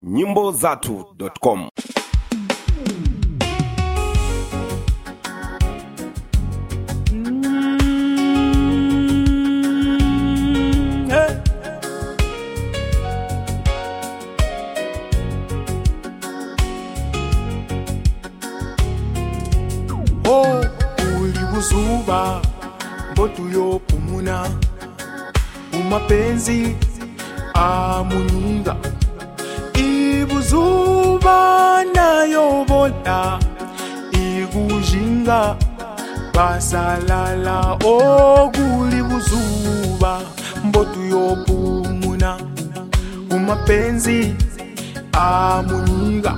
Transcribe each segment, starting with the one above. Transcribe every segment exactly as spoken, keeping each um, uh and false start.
nyimbo zatu dot com. Oh, ulibuzuba mbotu yopumuna umapenzi amunyinga ibuzuba nayobola igujinga basalala. Oh, ulibuzuba mbotu yopumuna umapenzi amunyinga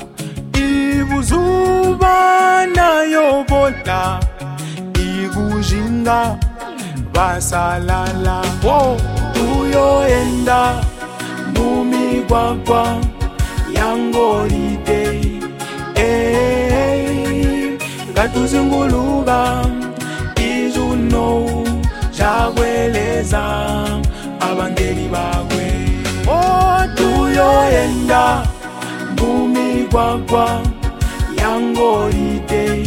ibuzuba nayobola igujinga basalala. Oh, tuyoenda mumigwagwa yangolide eh, ngatuzinguluka ijuno jagweleza abangeli bagwe. Oh, tuyoenda mumigwagwa yangolide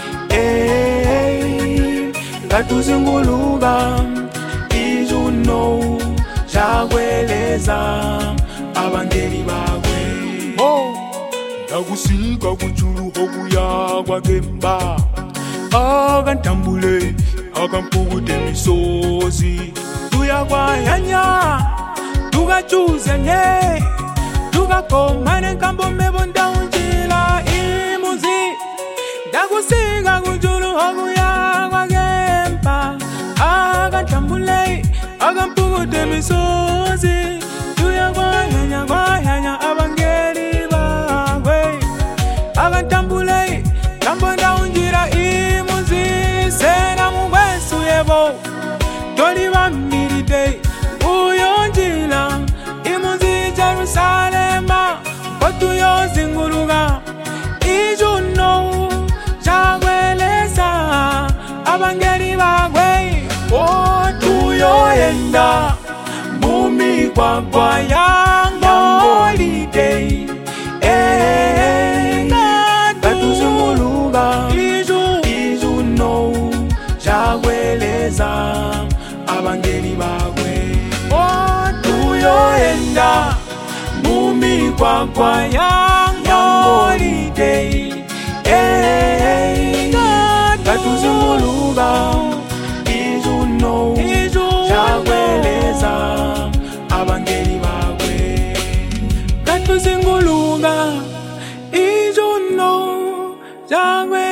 eh, ngatuzinguluka ijuno jagweleza abangeli bagwe. Oh, ndakusika kujulu hobuya kwagemba akantambule akampukude misozi tuyakwayanya tukachuzanye tukakomane nkambome bonda unjila imuzi. Ndakusika kujulu hobuya kwagemba akantambule akampukude misozi tuyakwayanya kwayanya abangeli bagwe akantambule kambonda unjira imuzi. Sena mugwesu yebo toli bamiride uyonjila imuzi Jerusalema kotuyozinguluka ijuno jagweleza abangeli bagwe. Oh, tuyoenda mumigwagwa yangolide eh, ngatuzinguluka ijuno jagweleza abangeli bagwe. Oh, tuyoenda mumigwagwa yangolide eh, ngatuzinguluka ijuno jagweleza abangeli bagwe. Katuzinguluka ijuno jagweleza